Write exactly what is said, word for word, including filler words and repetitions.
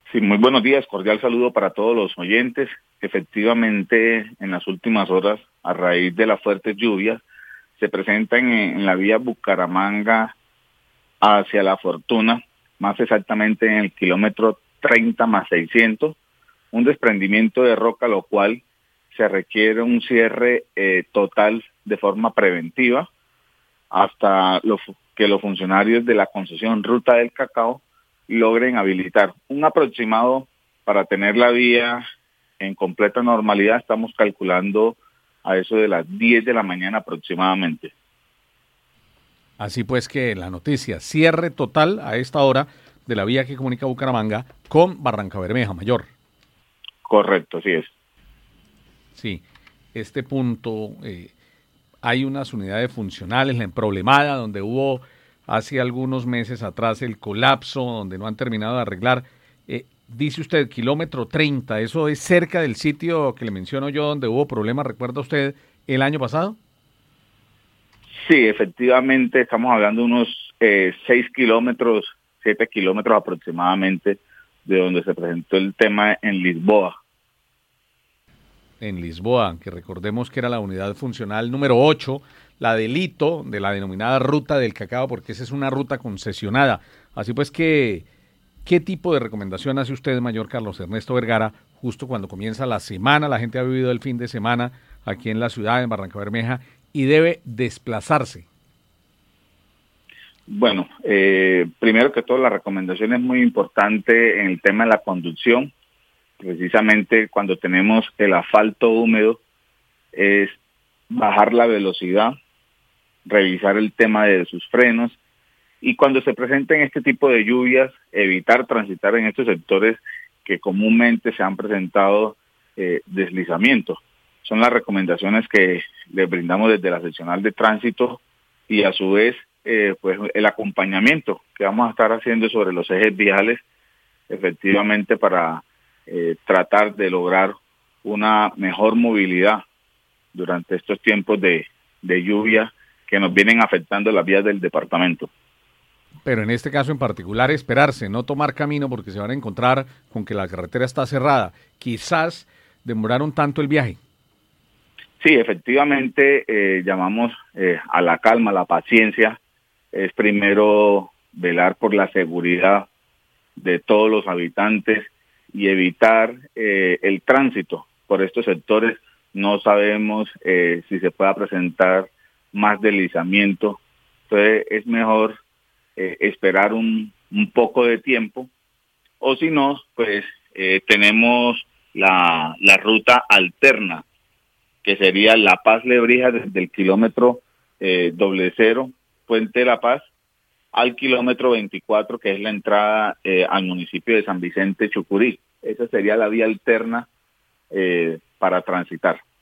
Sí, muy buenos días, cordial saludo para todos los oyentes. Efectivamente, en las últimas horas, a raíz de las fuertes lluvias, se presentan en, en la vía Bucaramanga hacia La Fortuna, más exactamente en el kilómetro treinta más seiscientos, un desprendimiento de roca, lo cual se requiere un cierre eh, total de forma preventiva hasta lo, que los funcionarios de la concesión Ruta del Cacao logren habilitar un aproximado para tener la vía en completa normalidad. Estamos calculando a eso de las diez de la mañana aproximadamente. Así pues que la noticia, cierre total a esta hora de la vía que comunica Bucaramanga con Barrancabermeja Mayor. Correcto, así es. Sí, este punto, eh, hay unas unidades funcionales, la emproblemada, donde hubo hace algunos meses atrás el colapso, donde no han terminado de arreglar. Eh, dice usted, kilómetro treinta, ¿eso es cerca del sitio que le menciono yo donde hubo problemas, recuerda usted, el año pasado? Sí, efectivamente, estamos hablando de unos eh, seis kilómetros, siete kilómetros aproximadamente de donde se presentó el tema en Lisboa. En Lisboa, que recordemos que era la unidad funcional número ocho, la del hito de la denominada Ruta del Cacao, porque esa es una ruta concesionada. Así pues que, ¿qué tipo de recomendación hace usted, mayor Carlos Ernesto Vergara, justo cuando comienza la semana? La gente ha vivido el fin de semana aquí en la ciudad, en Barrancabermeja, y debe desplazarse. Bueno, eh, primero que todo, la recomendación es muy importante en el tema de la conducción. Precisamente cuando tenemos el asfalto húmedo, es bajar la velocidad, revisar el tema de sus frenos, y cuando se presenten este tipo de lluvias, evitar transitar en estos sectores que comúnmente se han presentado eh, deslizamientos. Son las recomendaciones que les brindamos desde la seccional de tránsito, y a su vez eh, pues el acompañamiento que vamos a estar haciendo sobre los ejes viales, efectivamente para eh, tratar de lograr una mejor movilidad durante estos tiempos de, de lluvia que nos vienen afectando las vías del departamento. Pero en este caso en particular, esperarse, no tomar camino porque se van a encontrar con que la carretera está cerrada. Quizás demoraron tanto el viaje. Sí, efectivamente, eh, llamamos eh, a la calma, a la paciencia. Es primero velar por la seguridad de todos los habitantes y evitar eh, el tránsito por estos sectores. No sabemos eh, si se pueda presentar más deslizamiento. Entonces es mejor eh, esperar un, un poco de tiempo, o si no, pues eh, tenemos la, la ruta alterna, que sería La Paz Lebrija desde el kilómetro eh, doble cero, Puente de La Paz, al kilómetro veinticuatro, que es la entrada eh, al municipio de San Vicente Chucurí. Esa sería la vía alterna eh, para transitar.